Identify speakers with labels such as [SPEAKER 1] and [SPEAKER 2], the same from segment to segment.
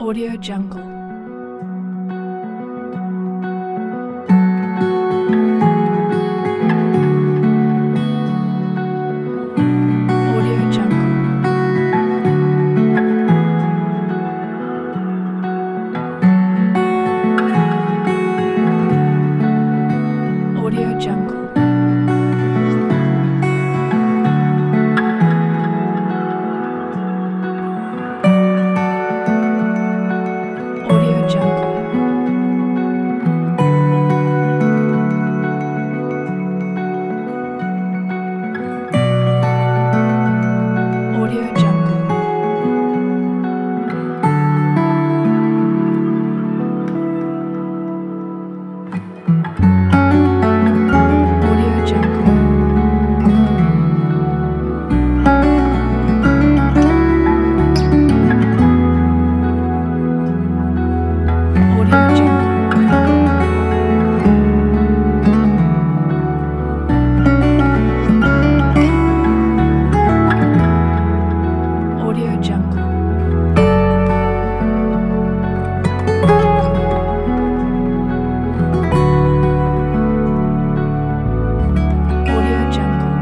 [SPEAKER 1] Audio Jungle. Audio Jungle. Audio Jungle. Audio Jungle. Audio Jungle. Audio Jungle. Audio Jungle. Audio Jungle. Audio Jungle.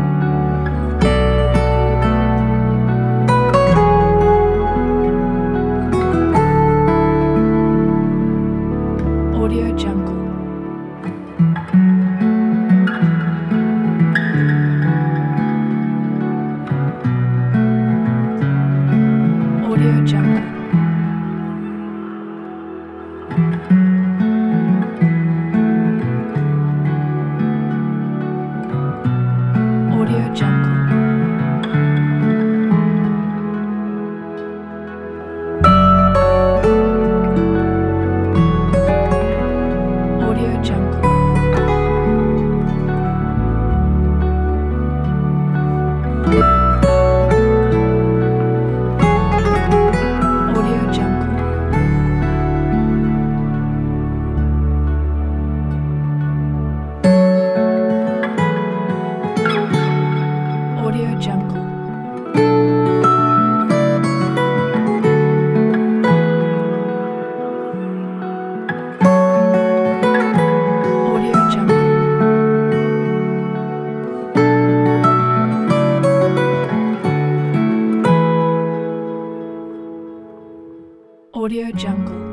[SPEAKER 1] Audio Jungle. Audio Jungle. Audio Jungle. Audio Jungle. Audio Jungle. Audio Jungle. Audio Jungle. Audio Jungle.